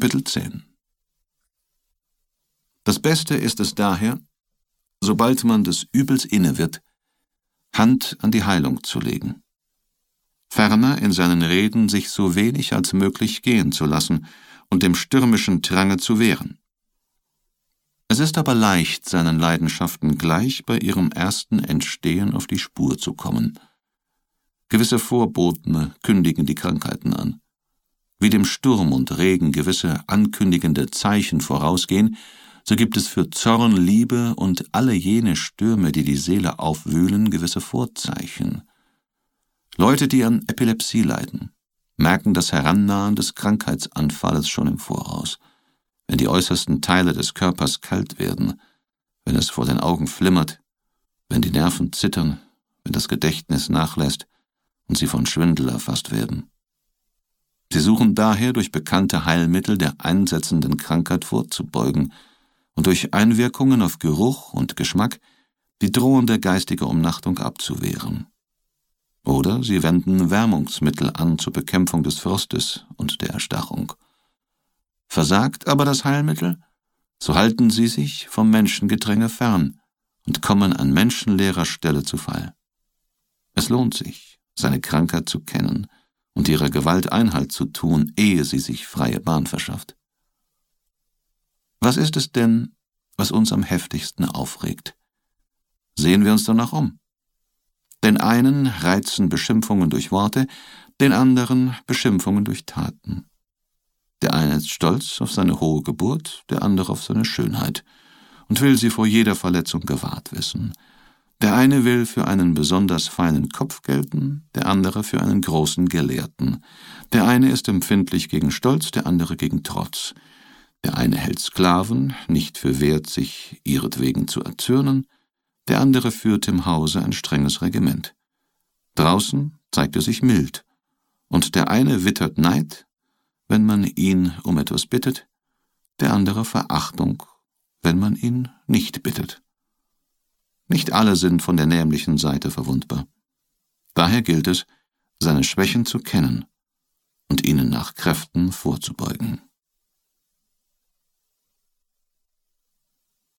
Kapitel 10 Das Beste ist es daher, sobald man des Übels inne wird, Hand an die Heilung zu legen. Ferner in seinen Reden sich so wenig als möglich gehen zu lassen und dem stürmischen Drange zu wehren. Es ist aber leicht, seinen Leidenschaften gleich bei ihrem ersten Entstehen auf die Spur zu kommen. Gewisse Vorboten kündigen die Krankheiten an. Wie dem Sturm und Regen gewisse ankündigende Zeichen vorausgehen, so gibt es für Zorn, Liebe und alle jene Stürme, die die Seele aufwühlen, gewisse Vorzeichen. Leute, die an Epilepsie leiden, merken das Herannahen des Krankheitsanfalles schon im Voraus. Wenn die äußersten Teile des Körpers kalt werden, wenn es vor den Augen flimmert, wenn die Nerven zittern, wenn das Gedächtnis nachlässt und sie von Schwindel erfasst werden. Sie suchen daher durch bekannte Heilmittel der einsetzenden Krankheit vorzubeugen und durch Einwirkungen auf Geruch und Geschmack die drohende geistige Umnachtung abzuwehren. Oder sie wenden Wärmungsmittel an zur Bekämpfung des Frostes und der Erstarrung. Versagt aber das Heilmittel, so halten sie sich vom Menschengedränge fern und kommen an menschenleerer Stelle zu Fall. Es lohnt sich, seine Krankheit zu kennen und ihrer Gewalt Einhalt zu tun, ehe sie sich freie Bahn verschafft. Was ist es denn, was uns am heftigsten aufregt? Sehen wir uns danach um. Den einen reizen Beschimpfungen durch Worte, den anderen Beschimpfungen durch Taten. Der eine ist stolz auf seine hohe Geburt, der andere auf seine Schönheit und will sie vor jeder Verletzung gewahrt wissen. Der eine will für einen besonders feinen Kopf gelten, der andere für einen großen Gelehrten. Der eine ist empfindlich gegen Stolz, der andere gegen Trotz. Der eine hält Sklaven nicht für wert, sich ihretwegen zu erzürnen, der andere führt im Hause ein strenges Regiment. Draußen zeigt er sich mild, und der eine wittert Neid, wenn man ihn um etwas bittet, der andere Verachtung, wenn man ihn nicht bittet. Nicht alle sind von der nämlichen Seite verwundbar. Daher gilt es, seine Schwächen zu kennen und ihnen nach Kräften vorzubeugen.